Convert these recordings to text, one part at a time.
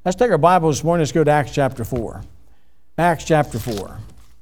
Let's take our Bible this morning. Let's go to Acts chapter 4. Acts chapter 4.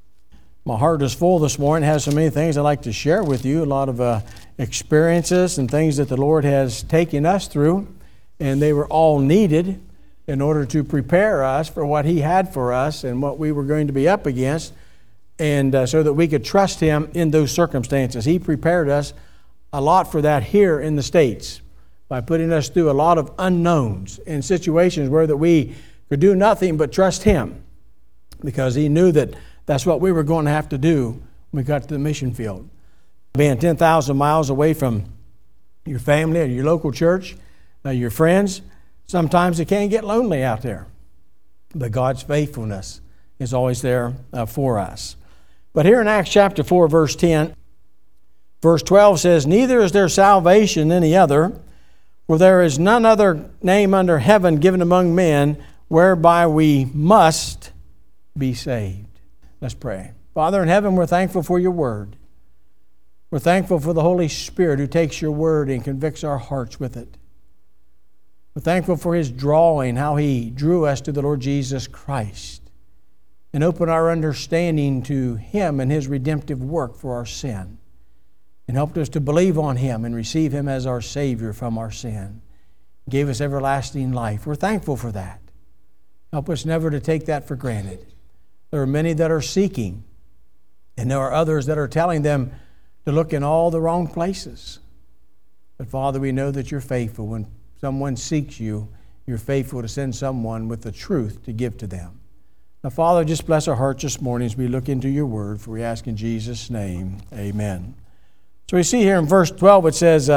My heart is full this morning. It has so many things I'd like to share with you. A lot of experiences and things that the Lord has taken us through. And they were all needed in order to prepare us for what He had for us and what we were going to be up against. And so that we could trust Him in those circumstances. He prepared us a lot for that here in the States by putting us through a lot of unknowns in situations where that we could do nothing but trust Him, because He knew that that's what we were going to have to do when we got to the mission field. Being 10,000 miles away from your family or your local church, your friends, sometimes it can get lonely out there. But God's faithfulness is always there for us. But here in Acts chapter 4, verse 10, verse 12 says, "Neither is there salvation in any other, for there is none other name under heaven given among men whereby we must be saved." Let's pray. Father in heaven, we're thankful for your word. We're thankful for the Holy Spirit who takes your word and convicts our hearts with it. We're thankful for His drawing, how He drew us to the Lord Jesus Christ and opened our understanding to Him and His redemptive work for our sin, and helped us to believe on Him and receive Him as our Savior from our sin. Gave us everlasting life. We're thankful for that. Help us never to take that for granted. There are many that are seeking, and there are others that are telling them to look in all the wrong places. But Father, we know that you're faithful. When someone seeks you, you're faithful to send someone with the truth to give to them. Now, Father, just bless our hearts this morning as we look into your word, for we ask in Jesus' name, amen. So we see here in verse 12, it says,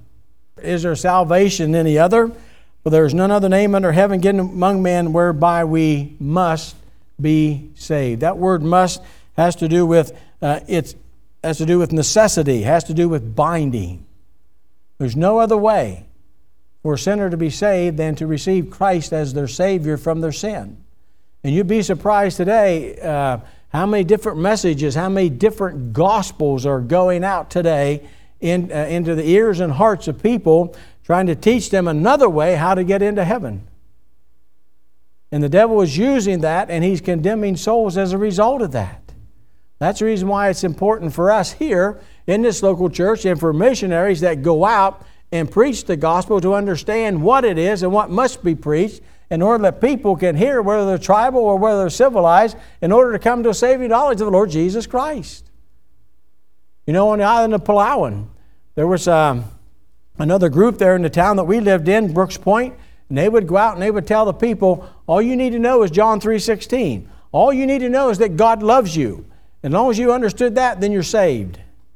"Is there salvation in any other? For there is none other name under heaven given among men whereby we must be saved." That word "must" has to do with necessity, has to do with binding. There's no other way for a sinner to be saved than to receive Christ as their Savior from their sin. And you'd be surprised today how many different messages, how many different gospels are going out today into the ears and hearts of people, trying to teach them another way how to get into heaven. And the devil is using that, and he's condemning souls as a result of that. That's the reason why it's important for us here in this local church and for missionaries that go out and preach the gospel to understand what it is and what must be preached, in order that people can hear, whether they're tribal or whether they're civilized, in order to come to a saving knowledge of the Lord Jesus Christ. You know, on the island of Palawan, there was another group there in the town that we lived in, Brooks Point, and they would go out and they would tell the people, all you need to know is John 3:16. All you need to know is that God loves you. As long as you understood that, then you're saved.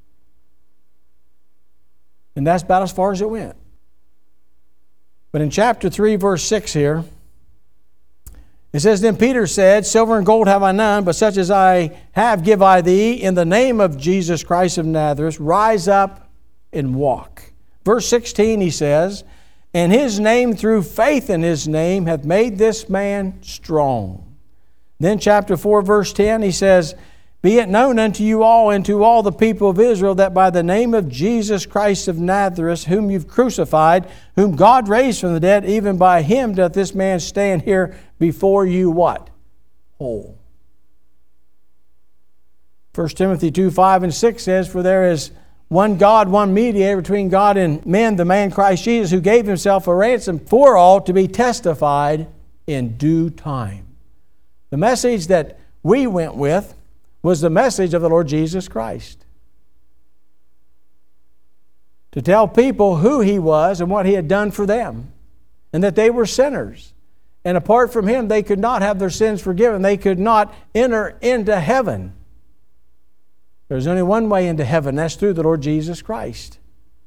And that's about as far as it went. But in chapter 3, verse 6 here, it says, "Then Peter said, Silver and gold have I none, but such as I have give I thee. In the name of Jesus Christ of Nazareth, rise up and walk." Verse 16, he says, "And his name, through faith in his name, hath made this man strong." Then chapter 4, verse 10, he says, "Be it known unto you all and to all the people of Israel that by the name of Jesus Christ of Nazareth, whom you've crucified, whom God raised from the dead, even by him doth this man stand here before you," what? Whole. 1 Timothy 2, 5 and 6 says, "For there is one God, one mediator between God and men, the man Christ Jesus, who gave himself a ransom for all, to be testified in due time." The message that we went with was the message of the Lord Jesus Christ. To tell people who He was and what He had done for them, and that they were sinners. And apart from Him, they could not have their sins forgiven. They could not enter into heaven. There's only one way into heaven, that's through the Lord Jesus Christ.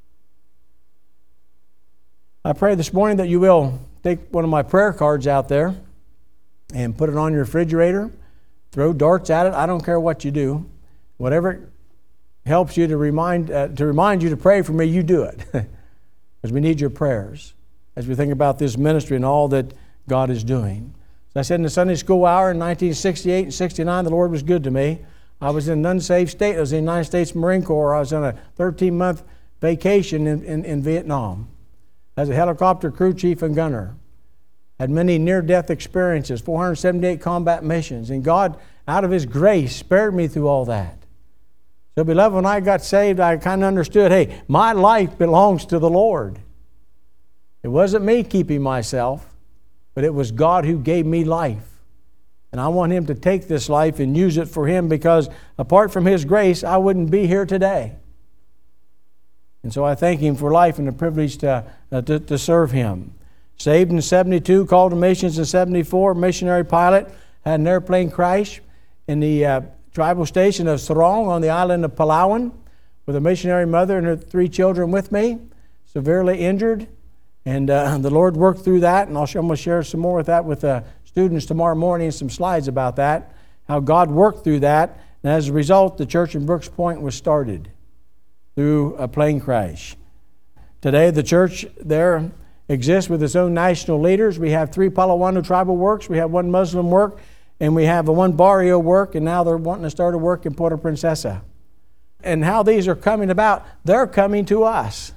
I pray this morning that you will take one of my prayer cards out there and put it on your refrigerator. Throw darts at it. I don't care what you do. Whatever helps you to remind you to pray for me, you do it. Because we need your prayers as we think about this ministry and all that God is doing. As I said in the Sunday school hour in 1968 and 69, the Lord was good to me. I was in an unsaved state. I was in the United States Marine Corps. I was on a 13-month vacation in Vietnam as a helicopter crew chief and gunner. had many near-death experiences, 478 combat missions, and God, out of His grace, spared me through all that. So, beloved, when I got saved, I kind of understood, hey, my life belongs to the Lord. It wasn't me keeping myself, but it was God who gave me life. And I want Him to take this life and use it for Him, because apart from His grace, I wouldn't be here today. And so I thank Him for life and the privilege to serve Him. Saved in 72, called to missions in 74, missionary pilot, had an airplane crash in the tribal station of Sarong on the island of Palawan, with a missionary mother and her 3 children with me, severely injured. And the Lord worked through that, and I'm going to share some more with that with students tomorrow morning, some slides about that, how God worked through that. And as a result, the church in Brooks Point was started through a plane crash. Today, the church there exists with its own national leaders. We have 3 Palawano tribal works, we have 1 Muslim work, and we have a 1 Barrio work, and now they're wanting to start a work in Puerto Princesa. And how these are coming about, they're coming to us.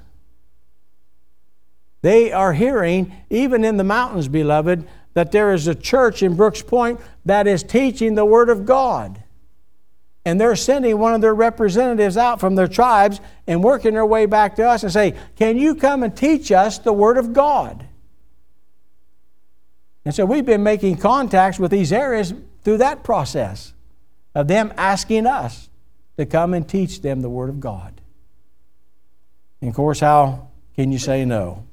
They are hearing, even in the mountains, beloved, that there is a church in Brooks Point that is teaching the Word of God. And they're sending one of their representatives out from their tribes and working their way back to us and say, can you come and teach us the Word of God? And so we've been making contacts with these areas through that process of them asking us to come and teach them the Word of God. And of course, how can you say no?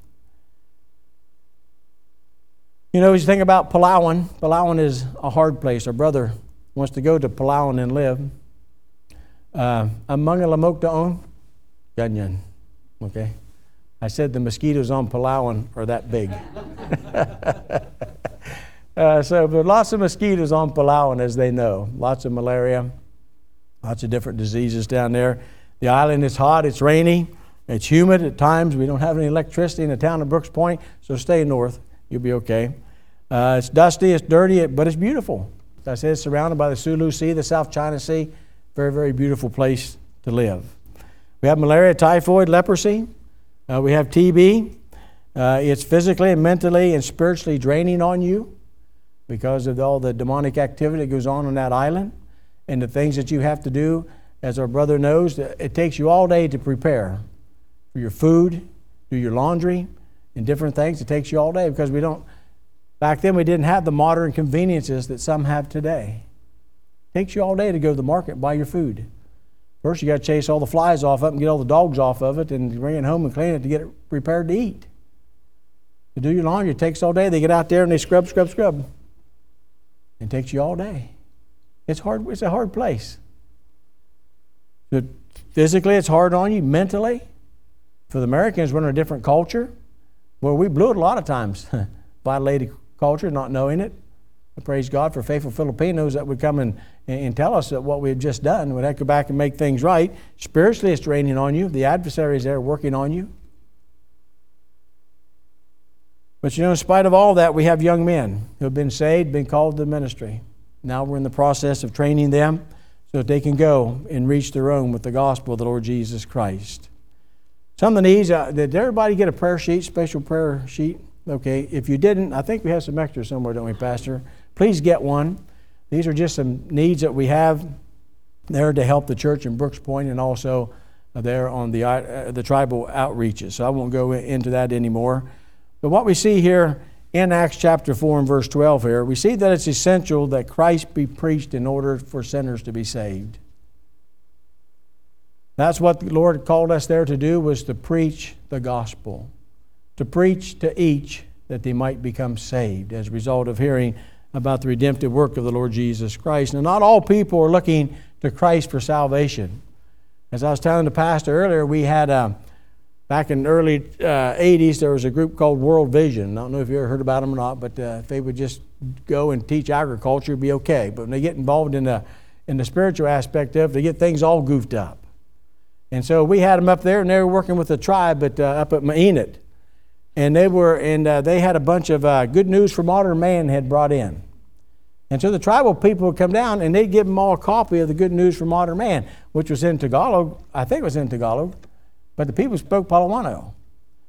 You know, as you think about Palawan, Palawan is a hard place. Our brother wants to go to Palawan and live. Among Lamok Daon, ganyan. Okay? I said the mosquitoes on Palawan are that big. So there are lots of mosquitoes on Palawan, as they know. Lots of malaria, lots of different diseases down there. The island is hot, it's rainy, it's humid at times. We don't have any electricity in the town of Brooks Point, so stay north. You'll be okay. It's dusty, it's dirty, but it's beautiful. As I said, it's surrounded by the Sulu Sea, the South China Sea. Very, very beautiful place to live. We have malaria, typhoid, leprosy. We have TB. It's physically and mentally and spiritually draining on you because of all the demonic activity that goes on that island and the things that you have to do. As our brother knows, it takes you all day to prepare for your food, do your laundry, and different things. It takes you all day because back then we didn't have the modern conveniences that some have today. It takes you all day to go to the market and buy your food. First, you got to chase all the flies off of it and get all the dogs off of it and bring it home and clean it to get it prepared to eat. To do your laundry, it takes all day. They get out there and they scrub. It takes you all day. It's hard. It's a hard place. But physically, it's hard on you. Mentally, for the Americans, we're in a different culture. Well, we blew it a lot of times. Violated culture, not knowing it. I praise God for faithful Filipinos that would come and tell us that what we had just done. We'd have to go back and make things right. Spiritually, it's draining on you. The adversaries there working on you. But you know, in spite of all that, we have young men who have been saved, been called to the ministry. Now we're in the process of training them so that they can go and reach their own with the gospel of the Lord Jesus Christ. Some of the needs, did everybody get a prayer sheet, special prayer sheet? Okay, if you didn't, I think we have some extras somewhere, don't we, Pastor? Please get one. These are just some needs that we have there to help the church in Brooks Point and also there on the tribal outreaches. So I won't go into that anymore. But what we see here in Acts chapter 4 and verse 12 here, we see that it's essential that Christ be preached in order for sinners to be saved. That's what the Lord called us there to do, was to preach the gospel. To preach to each that they might become saved as a result of hearing about the redemptive work of the Lord Jesus Christ. Now, not all people are looking to Christ for salvation. As I was telling the pastor earlier, we had back in the early 80s, there was a group called World Vision. I don't know if you ever heard about them or not, but if they would just go and teach agriculture, it'd be okay. But when they get involved in the spiritual aspect of it, they get things all goofed up. And so we had them up there, and they were working with a tribe up at Mainit. And they had a bunch of good news for modern man had brought in. And so the tribal people would come down, and they'd give them all a copy of the good news for modern man, which was in Tagalog. I think it was in Tagalog. But the people spoke Palawano.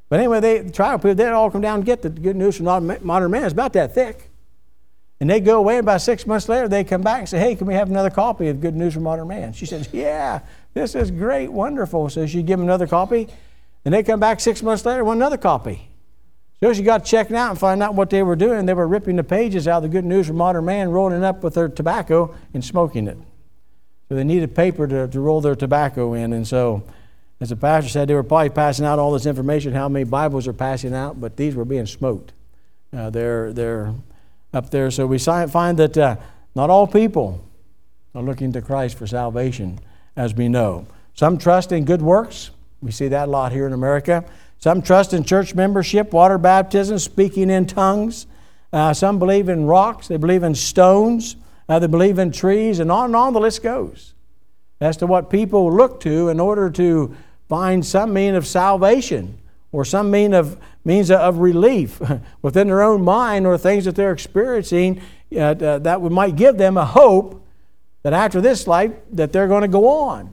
But anyway, the tribal people, they'd all come down and get the good news from modern man. It's about that thick. And they go away, and about 6 months later, they come back and say, hey, can we have another copy of Good News from Modern Man? She says, yeah, this is great, wonderful. So she give them another copy, and they come back 6 months later, want another copy. So she got checking out and find out what they were doing. They were ripping the pages out of the Good News from Modern Man, rolling it up with their tobacco and smoking it. So they needed paper to roll their tobacco in. And so, as the pastor said, they were probably passing out all this information, how many Bibles are passing out, but these were being smoked. They're up there. So we find that not all people are looking to Christ for salvation, as we know. Some trust in good works. We see that a lot here in America. Some trust in church membership, water baptism, speaking in tongues. Some believe in rocks. They believe in stones. They believe in trees, and on the list goes as to what people look to in order to find some means of salvation or some means of relief within their own mind or things that they're experiencing that might give them a hope that after this life that they're going to go on.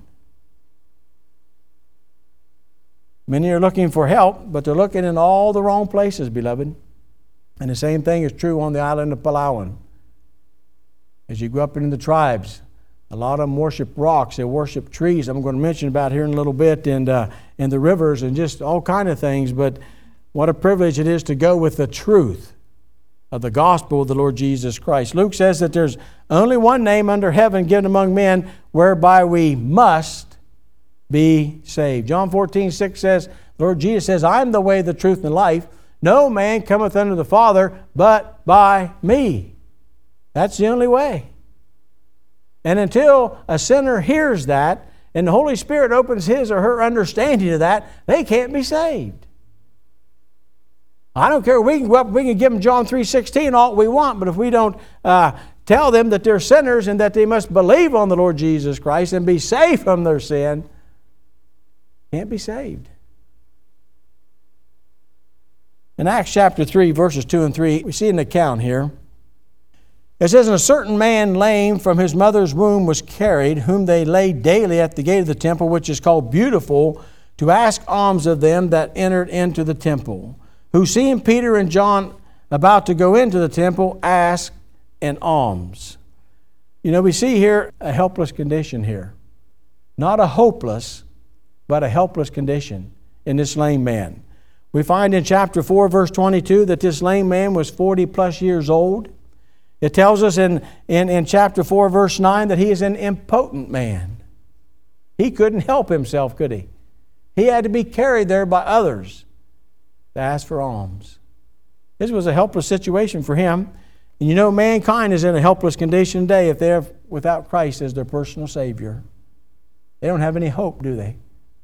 Many are looking for help, but they're looking in all the wrong places, beloved. And the same thing is true on the island of Palawan. As you go up into the tribes, a lot of them worship rocks. They worship trees. I'm going to mention about here in a little bit, and the rivers and just all kind of things. But what a privilege it is to go with the truth of the gospel of the Lord Jesus Christ. Luke says that there's only one name under heaven given among men whereby we must be saved. John 14:6 says, Lord Jesus says, I am the way, the truth, and the life. No man cometh unto the Father but by me. That's the only way. And until a sinner hears that, and the Holy Spirit opens his or her understanding of that, they can't be saved. I don't care. We can go up, we can give them John 3:16 all we want, but if we don't tell them that they're sinners and that they must believe on the Lord Jesus Christ and be saved from their sin, can't be saved. In Acts chapter 3, verses 2 and 3, we see an account here. It says, and a certain man lame from his mother's womb was carried, whom they laid daily at the gate of the temple, which is called Beautiful, to ask alms of them that entered into the temple, who seeing Peter and John about to go into the temple, asked an alms. You know, we see here a helpless condition here. Not a hopeless, but a helpless condition in this lame man. We find in chapter 4, verse 22, that this lame man was 40 plus years old. It tells us in chapter 4, verse 9, that he is an impotent man. He couldn't help himself, could he? He had to be carried there by others to ask for alms. This was a helpless situation for him. And you know, mankind is in a helpless condition today if they're without Christ as their personal Savior. They don't have any hope, do they?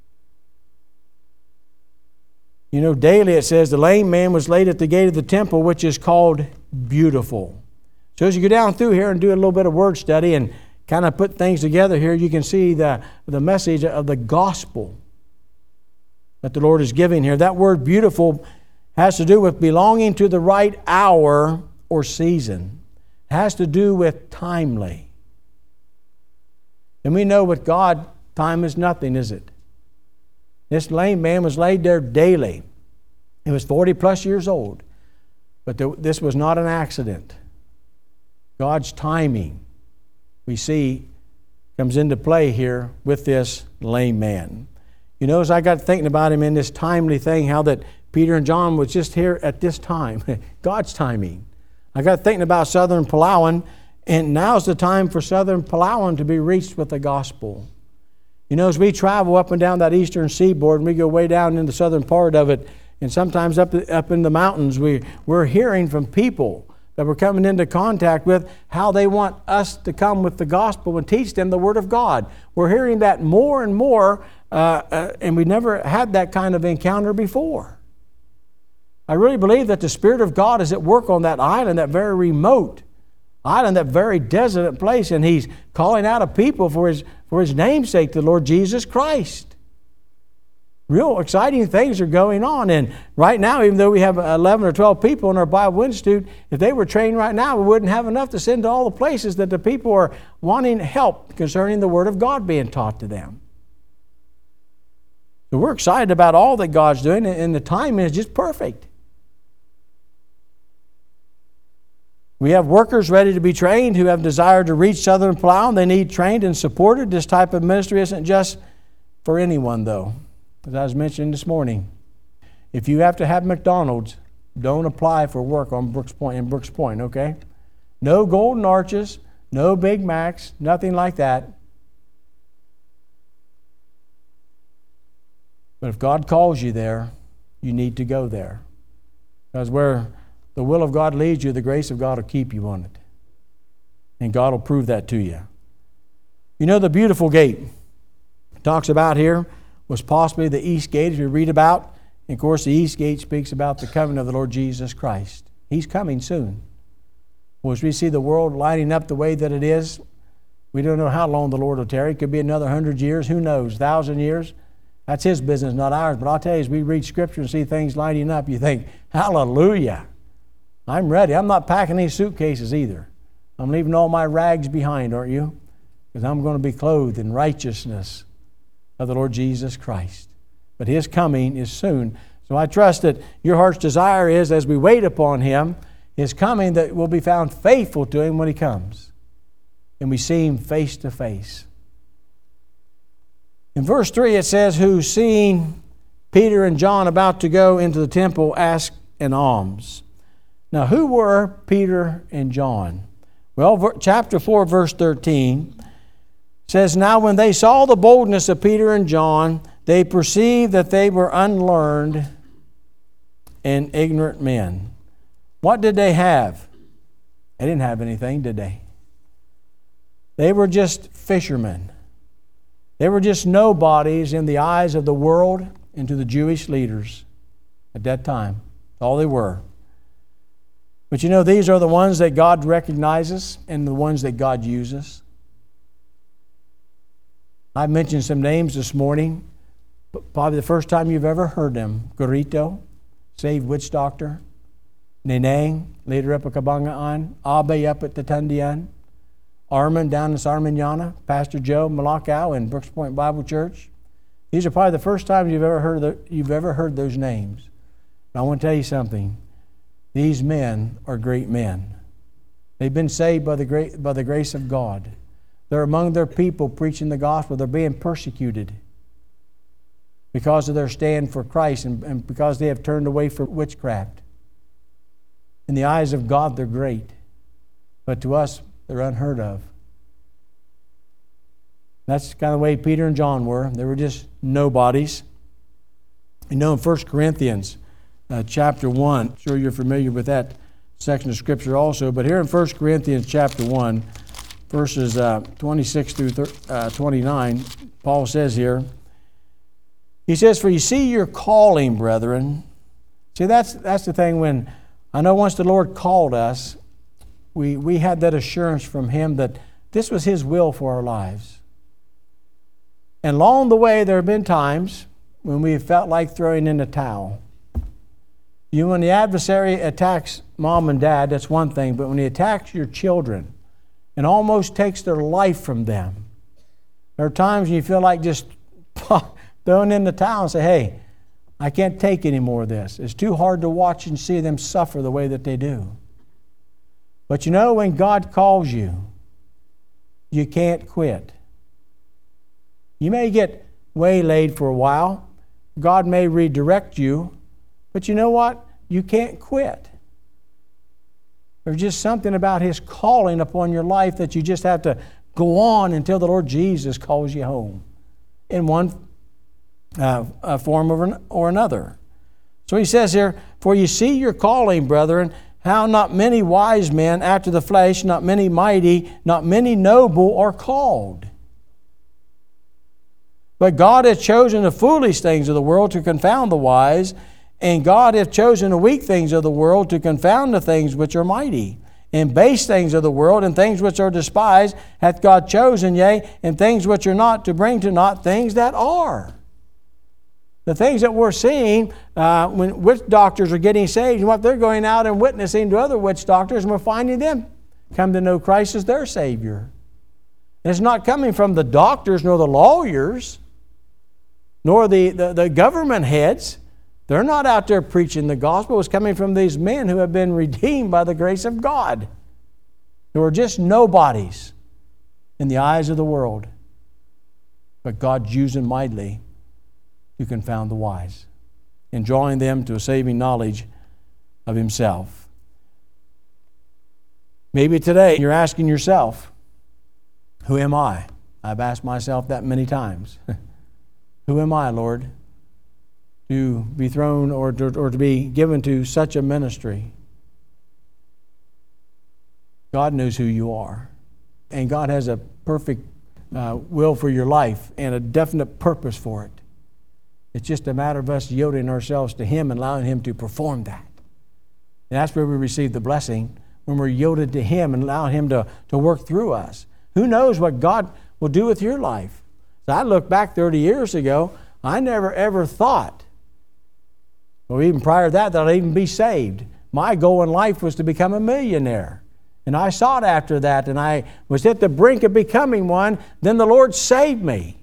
You know, daily it says the lame man was laid at the gate of the temple, which is called Beautiful. So as you go down through here and do a little bit of word study and kind of put things together here, you can see the message of the gospel that the Lord is giving here. That word beautiful has to do with belonging to the right hour or season. It has to do with timely. And we know with God, time is nothing, is it? This lame man was laid there daily. He was 40 plus years old. But this was not an accident. God's timing, we see, comes into play here with this lame man. You know, as I got thinking about him in this timely thing, how that Peter and John was just here at this time, God's timing. I got thinking about southern Palawan, and now's the time for southern Palawan to be reached with the gospel. You know, as we travel up and down that eastern seaboard, and we go way down in the southern part of it, and sometimes up in the mountains, we're hearing from people that we're coming into contact with how they want us to come with the gospel and teach them the Word of God. We're hearing that more and more, and we never had that kind of encounter before. I really believe that the Spirit of God is at work on that island, that very remote island, that very desolate place, and He's calling out a people for His namesake, the Lord Jesus Christ. Real exciting things are going on. And right now, even though we have 11 or 12 people in our Bible Institute, if they were trained right now, we wouldn't have enough to send to all the places that the people are wanting help concerning the Word of God being taught to them. So we're excited about all that God's doing, and the timing is just perfect. We have workers ready to be trained who have desire to reach Southern Plow, and they need trained and supported. This type of ministry isn't just for anyone, though. As I was mentioning this morning, if you have to have McDonald's, don't apply for work on Brooks Point, okay? No golden arches, no Big Macs, nothing like that. But if God calls you there, you need to go there. Because where the will of God leads you, the grace of God will keep you on it. And God will prove that to you. You know, the beautiful gate it talks about here was possibly the east gate, as we read about. And of course, the east gate speaks about the coming of the Lord Jesus Christ. He's coming soon. Well, as we see the world lining up the way that it is, we don't know how long the Lord will tarry. It could be another 100 years. Who knows? 1,000 years. That's His business, not ours. But I'll tell you, as we read Scripture and see things lining up, you think, hallelujah. I'm ready. I'm not packing any suitcases either. I'm leaving all my rags behind, aren't you? Because I'm going to be clothed in righteousness of the Lord Jesus Christ. But His coming is soon. So I trust that your heart's desire is, as we wait upon Him, His coming, that we'll be found faithful to Him when He comes. And we see Him face to face. In verse 3 it says, who seeing Peter and John about to go into the temple asked an alms. Now who were Peter and John? Well, chapter 4 verse 13 says, now when they saw the boldness of Peter and John, they perceived that they were unlearned and ignorant men. What did they have? They didn't have anything, did they? They were just fishermen. They were just nobodies in the eyes of the world and to the Jewish leaders at that time. That's all they were. But you know, these are the ones that God recognizes and the ones that God uses. I've mentioned some names this morning. Probably the first time you've ever heard them. Gorito, saved witch doctor. Neneng, leader up at Kabangaan. Abe up at Tatundian. Armin down in Sarminyana, Pastor Joe Malakau in Brooks Point Bible Church. These are probably the first times you've ever heard those names. And I want to tell you something. These men are great men. They've been saved by the grace of God. They're among their people preaching the gospel. They're being persecuted because of their stand for Christ and because they have turned away from witchcraft. In the eyes of God, they're great. But to us, they're unheard of. That's kind of the way Peter and John were. They were just nobodies. You know, in 1 Corinthians chapter 1, I'm sure you're familiar with that section of Scripture also, but here in 1 Corinthians chapter 1, verses 26 through 29, Paul says here, he says, for you see your calling, brethren. See, that's the thing when, I know once the Lord called us, we had that assurance from Him that this was His will for our lives. And along the way, there have been times when we have felt like throwing in the towel. When the adversary attacks mom and dad, that's one thing, but when he attacks your children and almost takes their life from them, there are times when you feel like just throwing in the towel and say, hey, I can't take any more of this. It's too hard to watch and see them suffer the way that they do. But you know, when God calls you, you can't quit. You may get waylaid for a while. God may redirect you. But you know what? You can't quit. There's just something about His calling upon your life that you just have to go on until the Lord Jesus calls you home in one form or another. So he says here, for you see your calling, brethren, how not many wise men after the flesh, not many mighty, not many noble are called. But God hath chosen the foolish things of the world to confound the wise, and God hath chosen the weak things of the world to confound the things which are mighty. And base things of the world and things which are despised hath God chosen, yea, and things which are not, to bring to naught things that are. The things that we're seeing when witch doctors are getting saved, and what they're going out and witnessing to other witch doctors, and we're finding them come to know Christ as their Savior. And it's not coming from the doctors nor the lawyers. nor the government heads. They're not out there preaching the gospel. It's coming from these men who have been redeemed by the grace of God, who are just nobodies in the eyes of the world. But God's using mightily to confound the wise and drawing them to a saving knowledge of Himself. Maybe today you're asking yourself, who am I? I've asked myself that many times. Who am I, Lord, to be thrown or to be given to such a ministry? God knows who you are. And God has a perfect will for your life and a definite purpose for it. It's just a matter of us yielding ourselves to Him and allowing Him to perform that. And that's where we receive the blessing, when we're yielded to Him and allowing Him to work through us. Who knows what God will do with your life? So I look back 30 years ago, I never ever thought, or even prior to that I'd even be saved. My goal in life was to become a millionaire. And I sought after that, and I was at the brink of becoming one. Then the Lord saved me.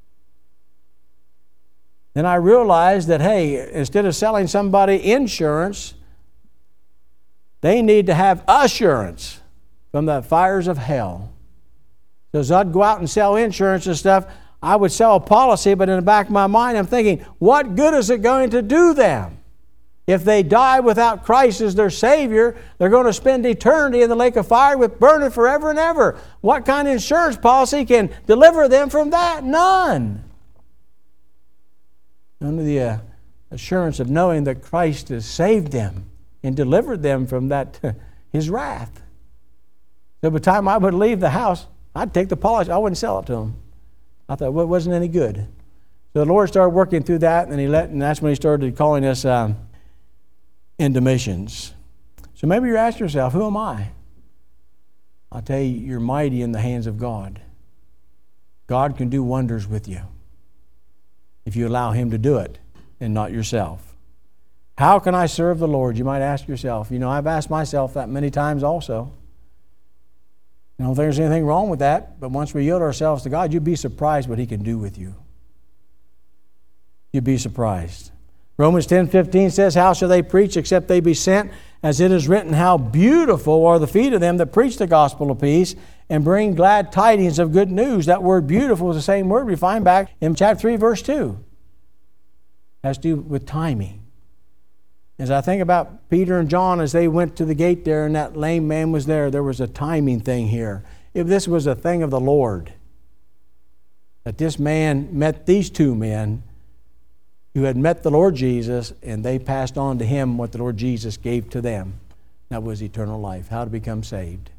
Then I realized that, hey, instead of selling somebody insurance, they need to have assurance from the fires of hell. So as I'd go out and sell insurance and stuff, I would sell a policy, but in the back of my mind I'm thinking, what good is it going to do them? If they die without Christ as their Savior, they're going to spend eternity in the lake of fire with burning forever and ever. What kind of insurance policy can deliver them from that? None. Only the assurance of knowing that Christ has saved them and delivered them from that His wrath. So by the time I would leave the house, I'd take the policy. I wouldn't sell it to them. I thought, well, it wasn't any good. So the Lord started working through that, and that's when He started calling us into missions. So maybe you're asking yourself, who am I? I'll tell you, you're mighty in the hands of God. God can do wonders with you if you allow Him to do it and not yourself. How can I serve the Lord? You might ask yourself. You know, I've asked myself that many times also. I don't think there's anything wrong with that, but once we yield ourselves to God, you'd be surprised what He can do with you. You'd be surprised. Romans 10:15 says, how shall they preach except they be sent? As it is written, how beautiful are the feet of them that preach the gospel of peace and bring glad tidings of good news. That word beautiful is the same word we find back in chapter 3, verse 2. It has to do with timing. As I think about Peter and John as they went to the gate there and that lame man was there was a timing thing here. If this was a thing of the Lord, that this man met these two men who had met the Lord Jesus, and they passed on to him what the Lord Jesus gave to them. That was eternal life, how to become saved.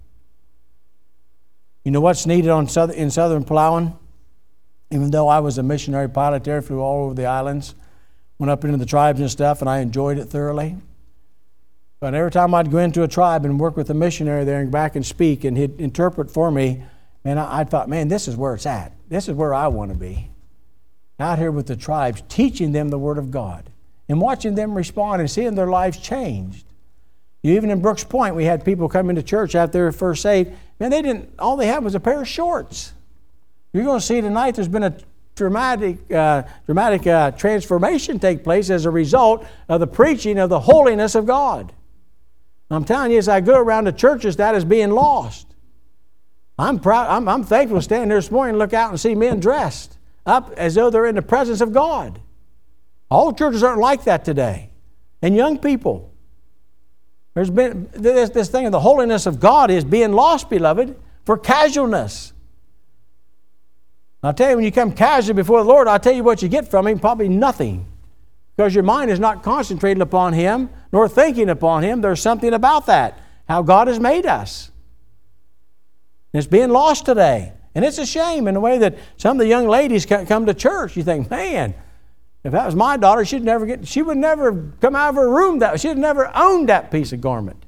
You know what's needed in southern Palawan? Even though I was a missionary pilot there, flew all over the islands, went up into the tribes and stuff, and I enjoyed it thoroughly. But every time I'd go into a tribe and work with a missionary there and go back and speak, and he'd interpret for me, man, I thought, man, this is where it's at. This is where I want to be. Out here with the tribes, teaching them the Word of God and watching them respond and seeing their lives changed. Even in Brooks Point, we had people come into church after they were first saved. Man, all they had was a pair of shorts. You're going to see tonight there's been a dramatic transformation take place as a result of the preaching of the holiness of God. I'm telling you, as I go around the churches, that is being lost. I'm proud. I'm thankful to stand there this morning and look out and see men dressed up as though they're in the presence of God. All churches aren't like that today. And young people. There's been this thing of the holiness of God is being lost, beloved, for casualness. I'll tell you, when you come casual before the Lord, I'll tell you what you get from Him, probably nothing. Because your mind is not concentrated upon Him, nor thinking upon Him. There's something about that, how God has made us. And it's being lost today. And it's a shame in the way that some of the young ladies come to church. You think, man, if that was my daughter, she would never come out of her room. She'd never owned that piece of garment.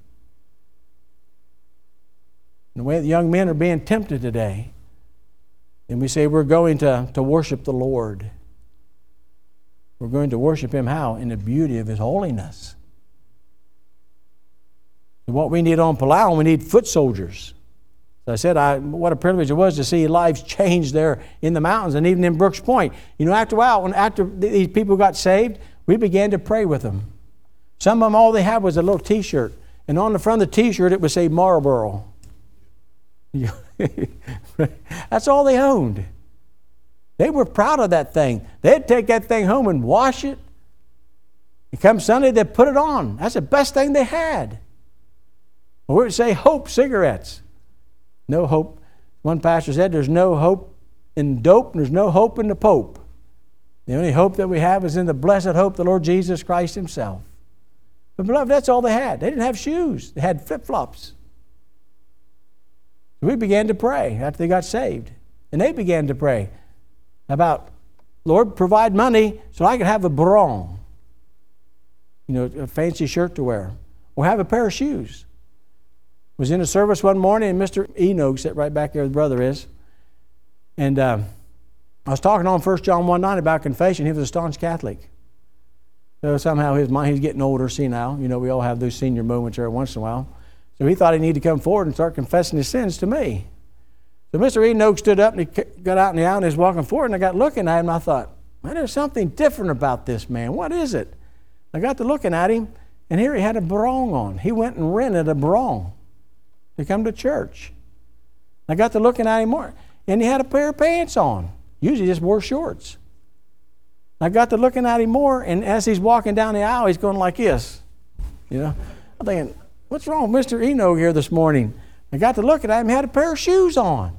And the way that young men are being tempted today. And we say we're going to worship the Lord. We're going to worship Him how? In the beauty of His holiness. And what we need on Palau, we need foot soldiers. I said, what a privilege it was to see lives change there in the mountains and even in Brooks Point. You know, after a while, after these people got saved, we began to pray with them. Some of them, all they had was a little T-shirt. And on the front of the T-shirt, it would say Marlboro. That's all they owned. They were proud of that thing. They'd take that thing home and wash it. And come Sunday, they'd put it on. That's the best thing they had. Or we would say Hope cigarettes. No hope. One pastor said there's no hope in dope and there's no hope in the Pope. The only hope that we have is in the blessed hope, the Lord Jesus Christ himself. But beloved, that's all they had. They didn't have shoes. They had flip-flops. So we began to pray after they got saved. And they began to pray about, Lord, provide money so I can have a barong. You know, a fancy shirt to wear. Or have a pair of shoes. Was in a service one morning, and Mr. Enoch sat right back there, the brother is. And I was talking on 1 John 1:9 about confession. He was a staunch Catholic. So somehow his mind, he's getting older, senile. You know, we all have those senior moments every once in a while. So he thought he needed to come forward and start confessing his sins to me. So Mr. Enoch stood up and he got out in the aisle and he was walking forward, and I got looking at him and I thought, man, there's something different about this man. What is it? I got to looking at him, and here he had a barong on. He went and rented a barong to come to church. I got to looking at him more, and he had a pair of pants on. Usually just wore shorts. I got to looking at him more, and as he's walking down the aisle, he's going like this. You know, I'm thinking, what's wrong with Mr. Enoch here this morning? I got to looking at him, he had a pair of shoes on.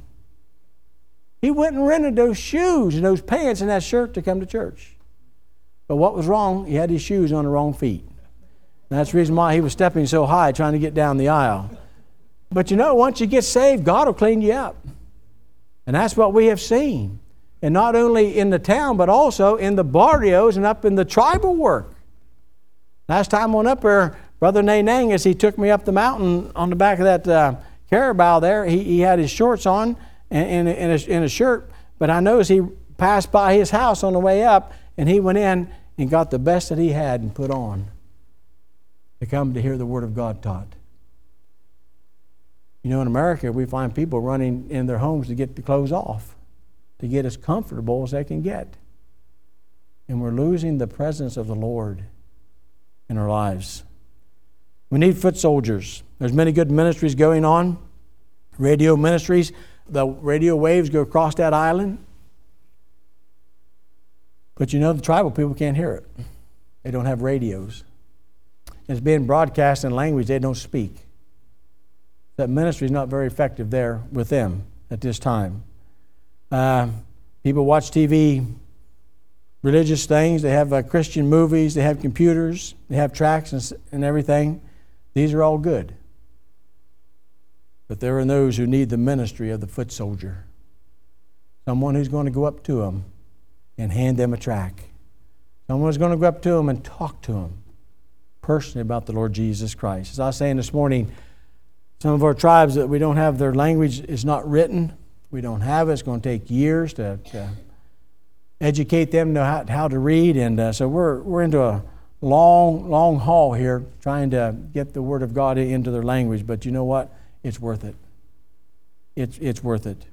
He went and rented those shoes and those pants and that shirt to come to church. But what was wrong? He had his shoes on the wrong feet. And that's the reason why he was stepping so high trying to get down the aisle. But you know, once you get saved, God will clean you up. And that's what we have seen. And not only in the town, but also in the barrios and up in the tribal work. Last time I went up there, Brother Nanang, as he took me up the mountain on the back of that carabao there, he had his shorts on and a shirt. But I noticed he passed by his house on the way up, and he went in and got the best that he had and put on to come to hear the Word of God taught. You know, in America, we find people running in their homes to get the clothes off, to get as comfortable as they can get. And we're losing the presence of the Lord in our lives. We need foot soldiers. There's many good ministries going on, radio ministries. The radio waves go across that island. But you know, the tribal people can't hear it. They don't have radios. It's being broadcast in language they don't speak. That ministry is not very effective there with them at this time. People watch TV, religious things. They have Christian movies. They have computers. They have tracks and everything. These are all good. But there are those who need the ministry of the foot soldier. Someone who's going to go up to them and hand them a tract. Someone who's going to go up to them and talk to them personally about the Lord Jesus Christ. As I was saying this morning, some of our tribes that we don't have their language is not written. We don't have it. It's going to take years to educate them to how to read. And so we're into a long haul here trying to get the Word of God into their language. But you know what? It's worth it. It's worth it.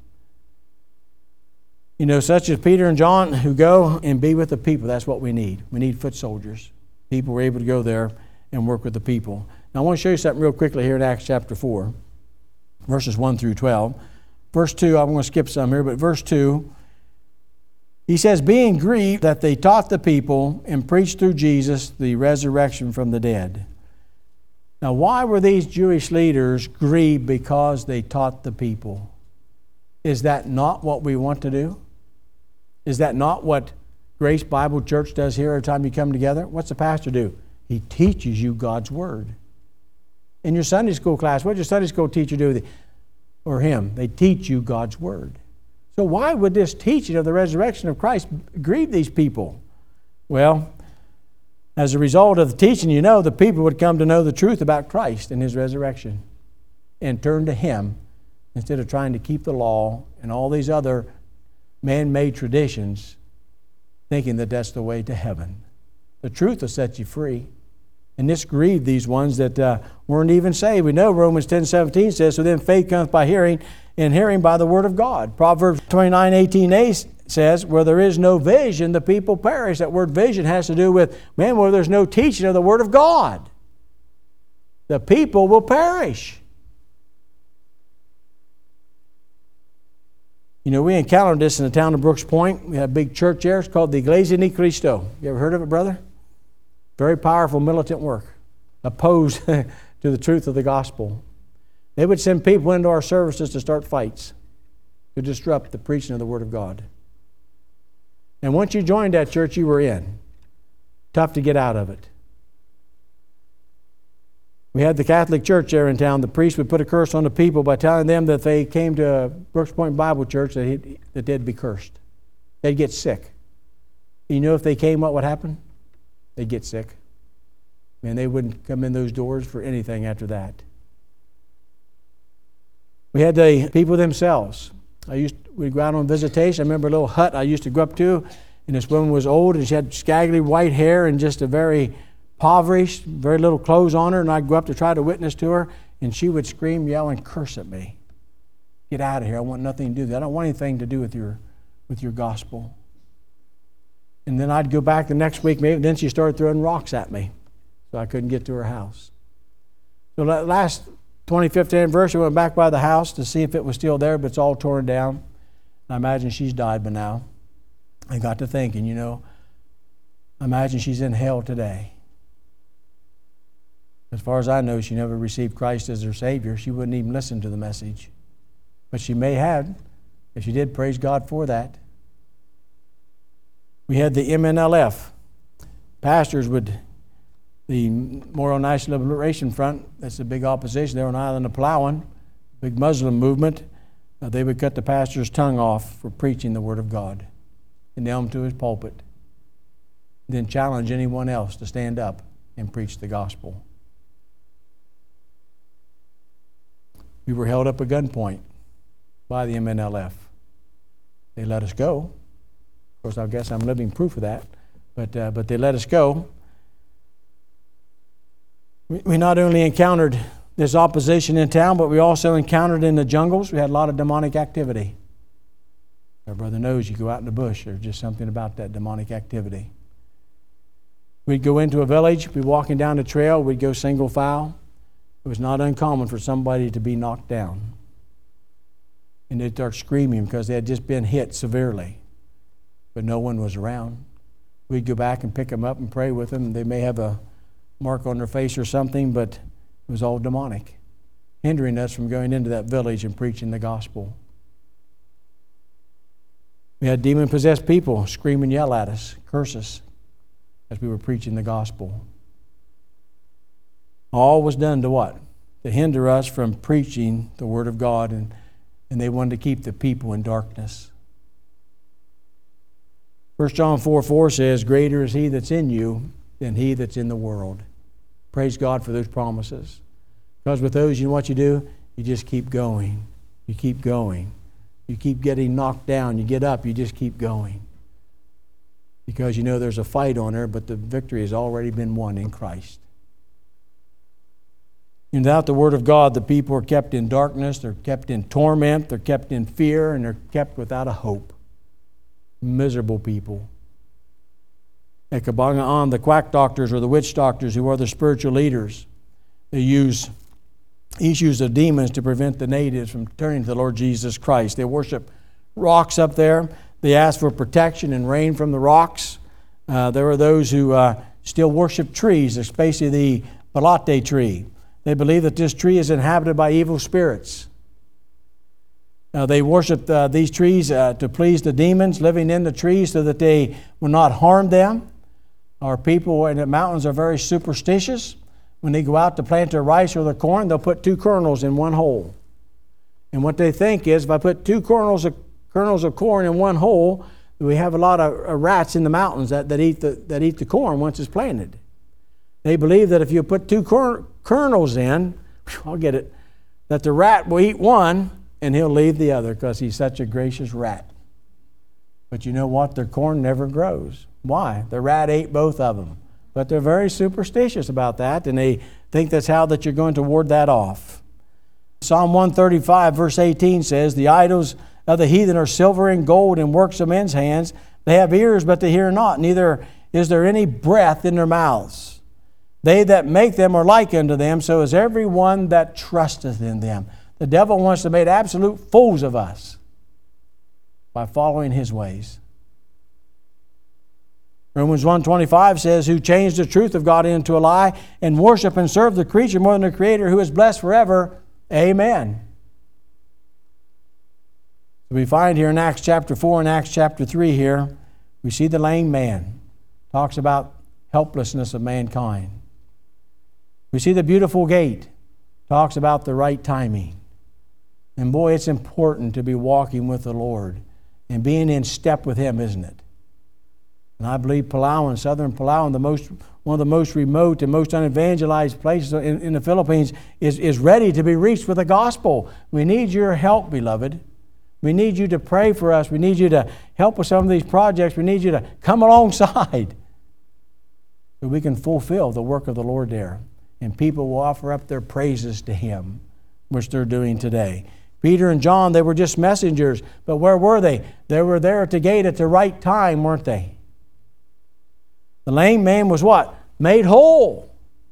You know, such as Peter and John who go and be with the people. That's what we need. We need foot soldiers. People were able to go there and work with the people. Now I want to show you something real quickly here in Acts chapter 4, verses 1 through 12. Verse 2, I'm going to skip some here, but verse 2, he says, being grieved that they taught the people and preached through Jesus the resurrection from the dead. Now, why were these Jewish leaders grieved because they taught the people? Is that not what we want to do? Is that not what Grace Bible Church does here every time you come together? What's the pastor do? He teaches you God's Word. In your Sunday school class, what does your Sunday school teacher do with you? Or him? They teach you God's Word. So why would this teaching of the resurrection of Christ grieve these people? Well, as a result of the teaching, you know, the people would come to know the truth about Christ and His resurrection and turn to Him instead of trying to keep the law and all these other man-made traditions, thinking that that's the way to heaven. The truth will set you free. And this grieved these ones that weren't even saved. We know Romans 10:17 says, so then faith comes by hearing, in hearing by the word of God. Proverbs 29:18a says, where there is no vision, the people perish. That word vision has to do with, where there's no teaching of the word of God, the people will perish. You know, we encountered this in the town of Brooks Point. We had a big church there. It's called the Iglesia Ni Cristo. You ever heard of it, brother? Very powerful militant work, opposed to the truth of the gospel. They would send people into our services to start fights, to disrupt the preaching of the Word of God. And once you joined that church, you were in. Tough to get out of it. We had the Catholic Church there in town. The priest would put a curse on the people by telling them that if they came to Brooks Point Bible Church, that they'd be cursed. They'd get sick. You know if they came, what would happen? They'd get sick. Man, they wouldn't come in those doors for anything after that. We had the people themselves. We'd go out on visitation. I remember a little hut I used to go up to, and this woman was old, and she had scraggly white hair and just a very impoverished, very little clothes on her, and I'd go up to try to witness to her, and she would scream, yell, and curse at me. Get out of here. I want nothing to do with that. I don't want anything to do with your gospel. And then I'd go back the next week, maybe, then she started throwing rocks at me, so I couldn't get to her house. So that last 25th anniversary, I went back by the house to see if it was still there, but it's all torn down. I imagine she's died by now. I got to thinking, I imagine she's in hell today. As far as I know, she never received Christ as her Savior. She wouldn't even listen to the message. But she may have. If she did, praise God for that. We had the MNLF. Pastors the Moral National Liberation Front, that's the big opposition there on the island of Palawan, big Muslim movement, they would cut the pastor's tongue off for preaching the Word of God and nail him to his pulpit. Then challenge anyone else to stand up and preach the gospel. We were held up at gunpoint by the MNLF. They let us go. Of course, I guess I'm living proof of that. But they let us go. We not only encountered this opposition in town, but we also encountered in the jungles. We had a lot of demonic activity. Our brother knows you go out in the bush, there's just something about that demonic activity. We'd go into a village, we'd be walking down the trail, we'd go single file. It was not uncommon for somebody to be knocked down. And they'd start screaming because they had just been hit severely. But no one was around. We'd go back and pick them up and pray with them. They may have a mark on their face or something, but it was all demonic, hindering us from going into that village and preaching the gospel. We had demon-possessed people scream and yell at us, curse us, as we were preaching the gospel. All was done to what? To hinder us from preaching the Word of God, and they wanted to keep the people in darkness. 1 John 4:4 says, greater is he that's in you than he that's in the world. Praise God for those promises. Because with those, you know what you do? You just keep going. You keep going. You keep getting knocked down. You get up. You just keep going. Because you know there's a fight on there, but the victory has already been won in Christ. And without the Word of God, the people are kept in darkness. They're kept in torment. They're kept in fear. And they're kept without a hope. Miserable people. At Kabangaan, the quack doctors or the witch doctors who are the spiritual leaders, they use issues of demons to prevent the natives from turning to the Lord Jesus Christ. They worship rocks up there. They ask for protection and rain from the rocks. There are those who still worship trees, especially the balate tree. They believe that this tree is inhabited by evil spirits. They worship these trees to please the demons living in the trees so that they will not harm them. Our people in the mountains are very superstitious. When they go out to plant their rice or their corn, they'll put 2 kernels in one hole. And what they think is, if I put 2 kernels of corn in one hole, we have a lot of rats in the mountains that eat the corn once it's planted. They believe that if you put 2 kernels in, I'll get it, that the rat will eat one and he'll leave the other because he's such a gracious rat. But you know what? Their corn never grows. Why? The rat ate both of them. But they're very superstitious about that, and they think that's how that you're going to ward that off. Psalm 135, verse 18 says, the idols of the heathen are silver and gold and works of men's hands. They have ears, but they hear not, neither is there any breath in their mouths. They that make them are like unto them, so is every one that trusteth in them. The devil wants to make absolute fools of us by following his ways. Romans 1:25 says, who changed the truth of God into a lie and worship and serve the creature more than the Creator, who is blessed forever. Amen. We find here in Acts chapter 4 and Acts chapter 3 here, we see the lame man. Talks about helplessness of mankind. We see the beautiful gate. Talks about the right timing. And boy, it's important to be walking with the Lord and being in step with Him, isn't it? And I believe Palawan, southern Palawan, one of the most remote and most unevangelized places in the Philippines, is ready to be reached with the gospel. We need your help, beloved. We need you to pray for us. We need you to help with some of these projects. We need you to come alongside so we can fulfill the work of the Lord there. And people will offer up their praises to Him, which they're doing today. Peter and John, they were just messengers. But where were they? They were there at the gate at the right time, weren't they? The lame man was what? Made whole.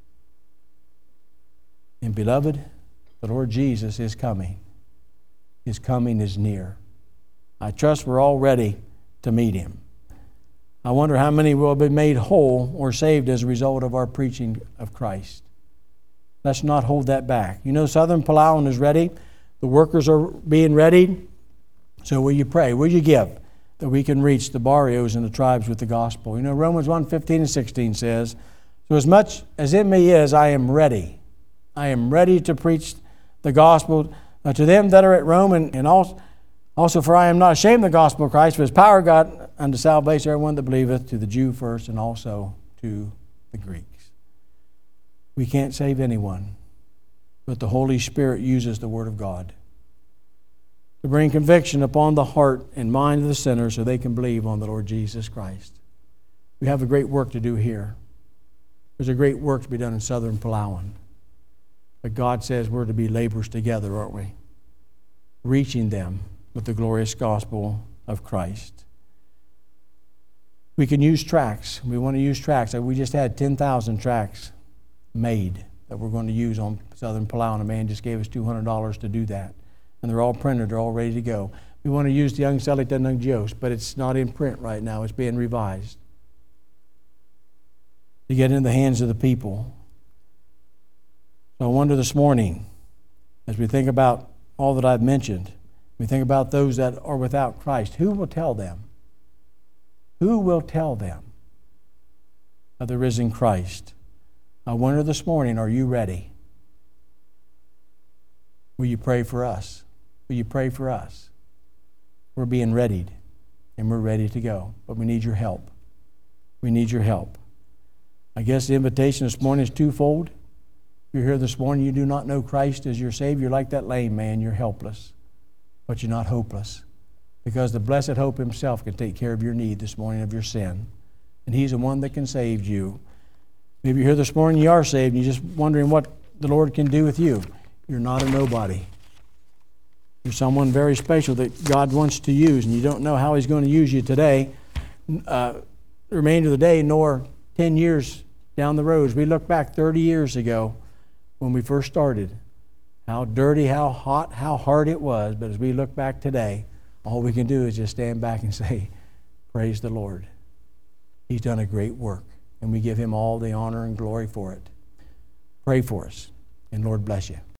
And beloved, the Lord Jesus is coming. His coming is near. I trust we're all ready to meet Him. I wonder how many will be made whole or saved as a result of our preaching of Christ. Let's not hold that back. You know, southern Palawan is ready. The workers are being readied. So will you pray? Will you give? That we can reach the barrios and the tribes with the gospel. You know, Romans 1:15 and 16 says, so as much as in me is, I am ready. I am ready to preach the gospel to them that are at Rome, and also for I am not ashamed of the gospel of Christ, for His power God unto salvation everyone that believeth, to the Jew first, and also to the Greeks. We can't save anyone, but the Holy Spirit uses the Word of God to bring conviction upon the heart and mind of the sinner so they can believe on the Lord Jesus Christ. We have a great work to do here. There's a great work to be done in southern Palawan. But God says we're to be laborers together, aren't we? Reaching them with the glorious gospel of Christ. We can use tracts. We want to use tracts. We just had 10,000 tracts made that we're going to use on southern Palawan. A man just gave us $200 to do that. And they're all printed. They're all ready to go. We want to use the Young Salita ng Diyos, but it's not in print right now. It's being revised to get into the hands of the people. So I wonder this morning, as we think about all that I've mentioned, we think about those that are without Christ, who will tell them? Who will tell them of the risen Christ? I wonder this morning, are you ready? Will you pray for us? Will you pray for us? We're being readied, and we're ready to go, but we need your help. We need your help. I guess the invitation this morning is twofold. If you're here this morning, you do not know Christ as your Savior, like that lame man, you're helpless, but you're not hopeless, because the blessed hope Himself can take care of your need this morning of your sin, and He's the one that can save you. Maybe you're here this morning, you are saved, and you're just wondering what the Lord can do with you. You're not a nobody. You're someone very special that God wants to use, and you don't know how He's going to use you today, the remainder of the day, nor 10 years down the road. As we look back 30 years ago when we first started, how dirty, how hot, how hard it was. But as we look back today, all we can do is just stand back and say, praise the Lord. He's done a great work, and we give Him all the honor and glory for it. Pray for us, and Lord bless you.